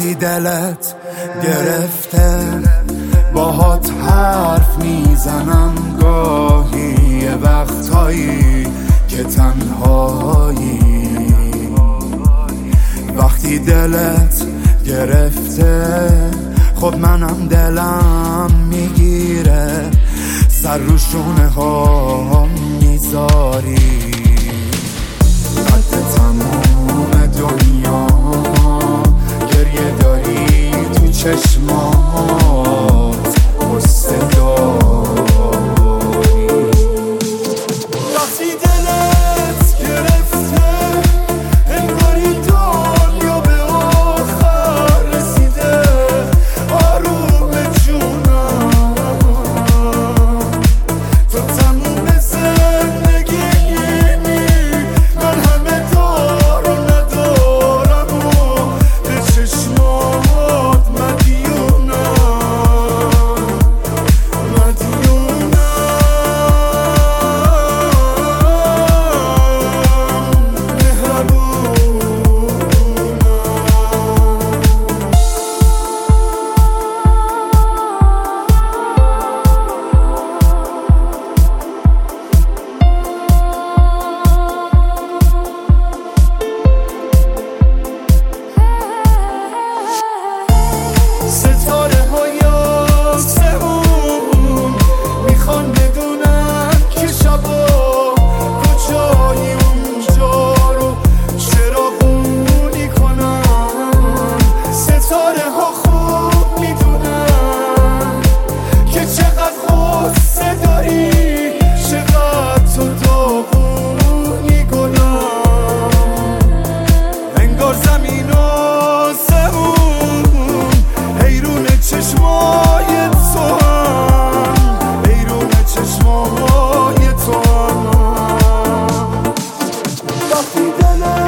وقتی دلت گرفته باهات حرف میزنم گاهی، یه وقتهایی که تنهایی. وقتی دلت گرفته خب منم دلم میگیره، سر رو شونه ها میذاری. قد تموم دنیا گریه داری تو چشمات، غصه داری. وقتی دلت گرفته انگاری دنیا به آخر رسیده، آروم جونم تو تموم زندگیمی، من همه دارو ندارم و به چشمات وقتی دلت